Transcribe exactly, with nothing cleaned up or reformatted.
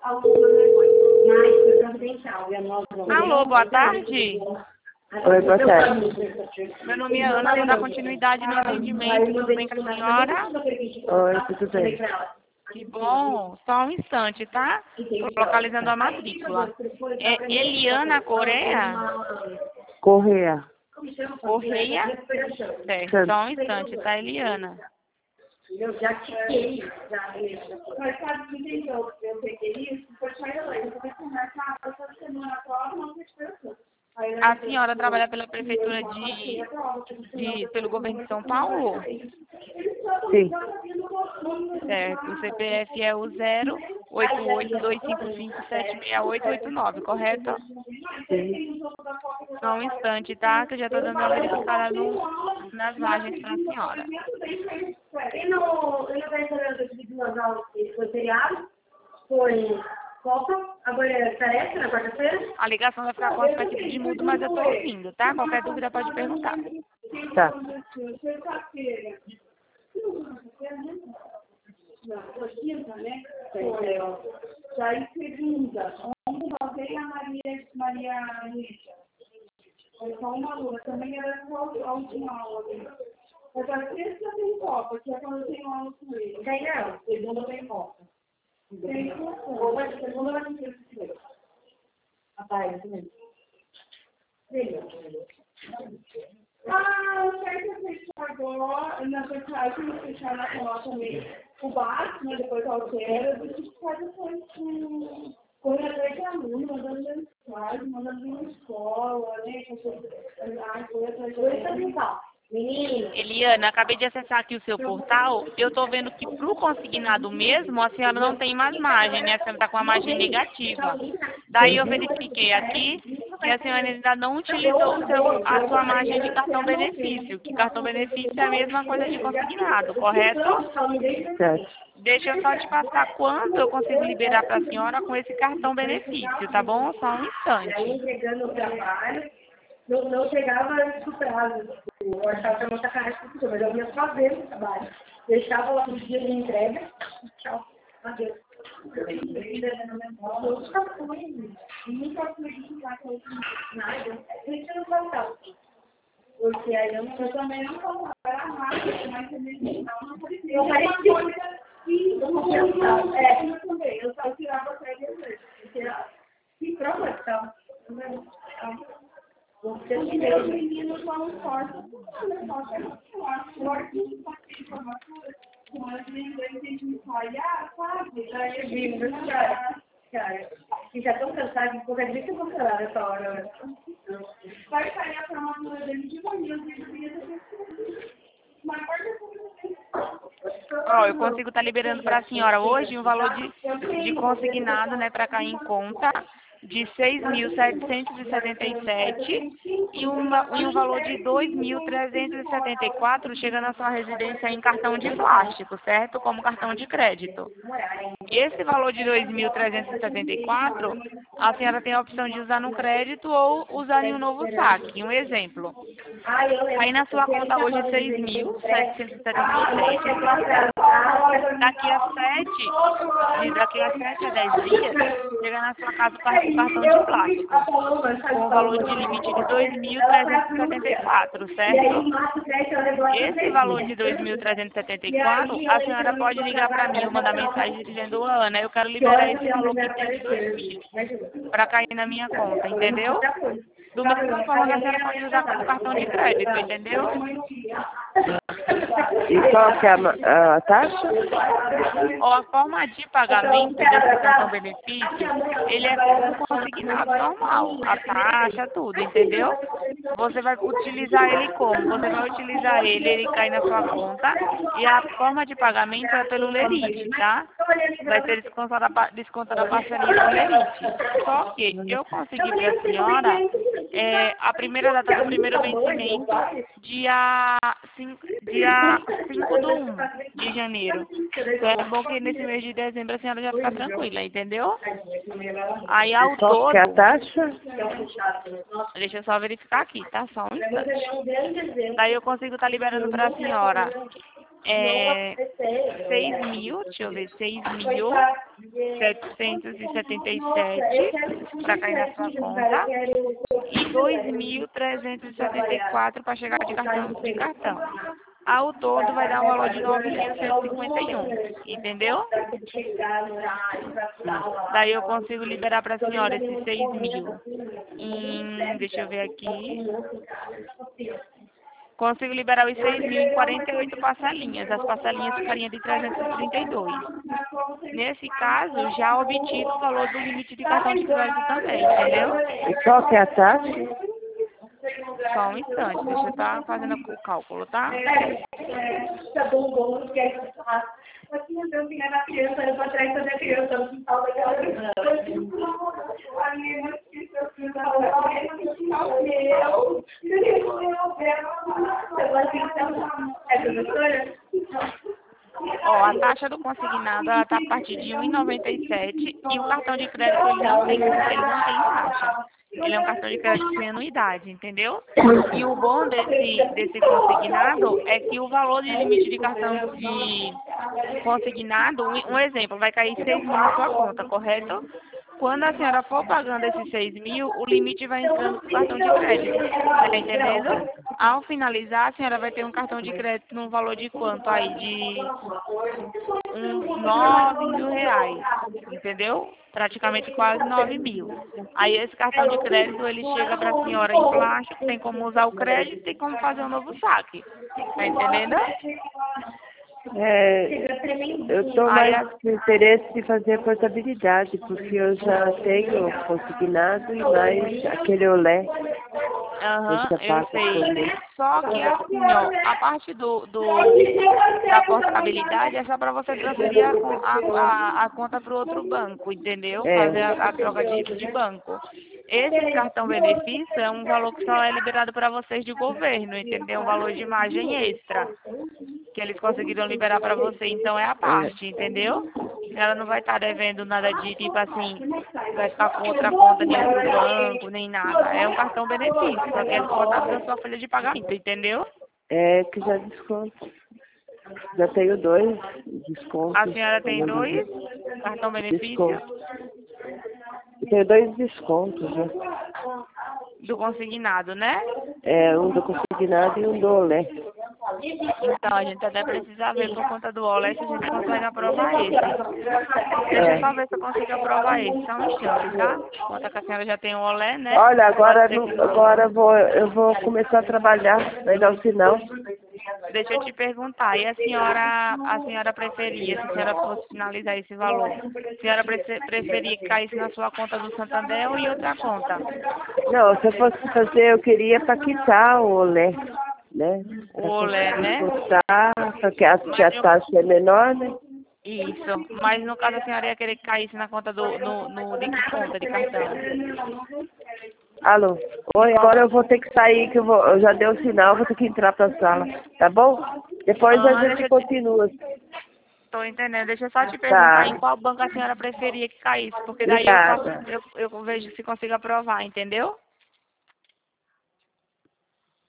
Alô, boa tarde. Oi, boa tarde. Meu nome é Ana, vou dar continuidade no atendimento. Tudo bem com a senhora? Oi, tudo bem? Que bom. Só um instante, tá? Tô localizando a matrícula. É Eliana Coreia? Correia. Correia? Certo, só um instante, tá, Eliana? Eu já tiquei, já mesmo. Mas sabe o que eu, eu peguei isso? Foi só eu, eu vou conversar essa semana a prova, não sei se A senhora trabalha pela prefeitura de, de pelo governo de São Paulo? Sim. Certo. O C P F é o zero oito oito dois cinco cinco sete seis oito oito nove, correto? Sim. Só um instante, tá? Que eu já estou dando uma verificada no, nas margens para a senhora. E no, e no restaurante de duas aulas que foi feriado, foi Copa, agora é tarefa na quarta-feira. A ligação vai ficar com a espécie de mudo, mas eu estou ouvindo, tá? Qualquer dúvida pode perguntar. Tá. Não, quinta, né? Foi. Aí segunda, ontem voltei a Maria, Maria Luísa. Foi só uma aluna, também era a última aula dele. Mas a sexta tem Copa, que é quando eu tenho aula com ele. Tem não, segunda tem Copa. Tem Copa. Mas segunda vai ter que ser. A tarde também. Ah, eu quero que você agora, na verdade, eu fechar na canal também o básico, né? Depois altera, depois faz depois com correr atrás de aluno, mandando mensagem, mandando vir na escola, né? Ah, correr atrás de aluno. Menina. Eliana, acabei de acessar aqui o seu portal. Eu estou vendo que para o consignado mesmo, a senhora não tem mais margem, né? A senhora está com a margem negativa. Daí eu verifiquei aqui que a senhora ainda não utilizou o seu, a sua margem de cartão-benefício. Que cartão-benefício é a mesma coisa de consignado, correto? Certo. Deixa eu só te passar quanto eu consigo liberar para a senhora com esse cartão-benefício, tá bom? Só um instante. Aí entregando o trabalho, não, não chegava no prazo. Eu achava que era uma sacanagem com o professor, mas eu ia fazer o trabalho. Deixava lá no dia de entrega. Tchau. Adeus. Todos os cartões. Nunca fui ficar com nada. Isso não faltava. Porque aí eu, eu também não faltava. Era rápido, mas também não parecia. Eu parecia. Sim, eu não é, eu também. Eu só tirava a série vezes. Que prova que estava. Você os meninos são fortes. Eu acho forte que informatura. Mas nem tem que ensaiar, sabe? Daí eu digo, cara, cara, que já estão cansados, de qualquer dia que eu vou falar nessa hora. Vai sair a formatura dele de manhã, mas Ó, eu consigo estar liberando para a senhora hoje um valor de, de consignado, né, para cair em conta de seis mil setecentos e setenta e sete e, uma, e um valor de dois mil trezentos e setenta e quatro chega na sua residência em cartão de plástico, certo? Como cartão de crédito. Esse valor de dois mil trezentos e setenta e quatro, a senhora tem a opção de usar no crédito ou usar em um novo saque. Um exemplo. Aí na sua conta hoje seis mil setecentos e setenta e sete. Daqui a sete, daqui a sete a dez dias, chega na sua casa o cartão de plástico, com o valor de limite de dois mil trezentos e setenta e quatro, certo? Esse valor de dois mil trezentos e setenta e quatro, a senhora pode ligar para mim ou mandar mensagem dizendo: Ana, eu quero liberar esse valor que tem de dois mil para cair na minha conta, entendeu? Do mesmo forma que a senhora pode usar como cartão de crédito, entendeu? E qual que é a, a taxa? Ó, a forma de pagamento desse cartão-benefício, ele é como consignado normal, a taxa, tudo, entendeu? Você vai utilizar ele como? Você vai utilizar ele, ele cai na sua conta, e a forma de pagamento é pelo Lerite, tá? Vai ser descontada a, descontada a parceria do Lerite. Só que eu consegui para a senhora é, a primeira data do primeiro vencimento, dia cinco, dia cinco do um de janeiro. Então é bom que nesse mês de dezembro a senhora já fica tranquila, entendeu? Aí ao Qual todo... que é a taxa? Deixa eu só verificar aqui, tá? Só um instante. Daí eu consigo estar liberando para a senhora é seis mil, deixa eu ver, seis mil setecentos e setenta e sete para cair na sua conta e dois mil trezentos e setenta e quatro para chegar de cartão de cartão. Ao todo vai dar um valor de nove mil cento e cinquenta e um, entendeu? Daí eu consigo liberar para a senhora esses seis mil em, deixa eu ver aqui, consigo liberar os seis mil em quarenta e oito parcelinhas, as parcelinhas ficariam de trezentos e trinta e dois. Nesse caso, já obtive o valor do limite de cartão de crédito também, entendeu? E qual que é a taxa? Só um instante, deixa eu estar fazendo o cálculo, tá? Tá bom, bom, não quer que eu faça. Aqui não deu pingar na criança, eu pra trás da criança, no quintal daquela criança. A minha irmã esqueceu o quintal, ela é no quintal meu. É professora? Ó, a taxa do consignado ela tá a partir de um real e noventa e sete centavos e o cartão de crédito ele não tem, ele não tem taxa. Ele é um cartão de crédito sem anuidade, entendeu? E o bom desse, desse consignado é que o valor de limite de cartão de consignado, um um exemplo, vai cair seis mil na sua conta, correto? Quando a senhora for pagando esses seis mil, o limite vai entrando no cartão de crédito. Tá entendendo? Ao finalizar, a senhora vai ter um cartão de crédito num valor de quanto aí? De uns nove mil reais. Entendeu? Praticamente quase nove mil. Aí esse cartão de crédito, ele chega para a senhora em plástico, tem como usar o crédito e tem como fazer um novo saque. Tá entendendo? É, eu estou mais com interesse de fazer a portabilidade, porque eu já tenho consignado e mais aquele olé. Aham, eu sei. Só que assim, ó, a parte do, do, da portabilidade é só para você transferir a, a, a, a conta para o outro banco, entendeu? É. Fazer a, a troca de, de banco. Esse cartão benefício é um valor que só é liberado para vocês de governo, entendeu? Um valor de margem extra que eles conseguiram liberar para você, então é a parte, entendeu? Ela não vai estar devendo nada de, tipo assim, vai ficar com outra conta de outro banco, nem nada. É um cartão benefício, só que é descontado da sua folha de pagamento, entendeu? É que já desconto. Já tenho dois descontos. A senhora tem dois cartão benefício? Desconto. Eu tenho dois descontos, né? Do consignado, né? É, um do consignado e um do olé. Então, a gente até precisa ver por conta do olé se a gente consegue aprovar esse. Deixa eu só ver se eu consigo aprovar esse, só um instante, tá? Conta que a senhora já tem o olé, né? Olha, agora, não, agora eu, vou, eu vou começar a trabalhar, vai dar o sinal. Deixa eu te perguntar, e a senhora, a senhora preferia, se a senhora fosse finalizar esse valor, a senhora preferia que caísse na sua conta do Santander ou em outra conta? Não, se eu fosse fazer, eu queria para quitar o olé, né? O olé, né? Quitar, só que a, que a taxa é menor, né? Isso, mas no caso a senhora ia querer que caísse na conta do, no, no, de que conta de cartão? Alô? Oi, agora eu vou ter que sair, que eu, vou, eu já dei o sinal, vou ter que entrar para a sala, tá bom? Depois Ah, a gente continua. Te... Tô entendendo, deixa eu só te perguntar Tá. em qual banco a senhora preferia que caísse, porque daí eu, faço, eu, eu vejo se consigo aprovar, entendeu?